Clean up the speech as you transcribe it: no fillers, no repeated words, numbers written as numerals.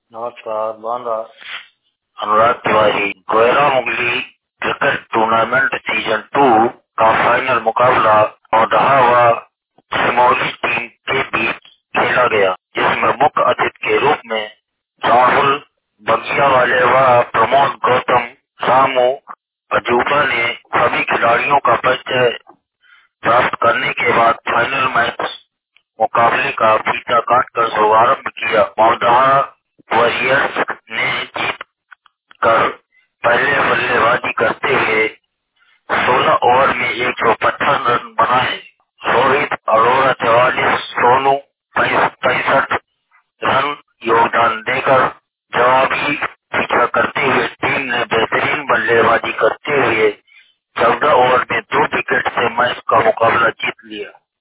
नमस्कार। Banda Anurag Tiwari. Goyra Mugli cricket tournament season 2 का final मुकाबला नौदहा व सिमौली टीम के बीच खेला गया, जिसमें मुख्य अतिथि के रूप में राहुल बगियावाले व प्रमोद गौतम सामू अजूबा ने सभी खिलाड़ियों का परिचय प्राप्त करने के बाद फाइनल मैच मुकाबले का फीता काटकर शुभारंभ किया। नौदहा वॉरियर्स ने जीत कर पहले बल्लेबाजी करते हुए 16 ओवर में 155 रन बनाए। रोहित अरोड़ा 44, सोनू 65 रन योगदान देकर जवाबी पीछा करते हुए टीम ने बेहतरीन बल्लेबाजी करते हुए 14 ओवर में 2 विकेट से मैच का मुकाबला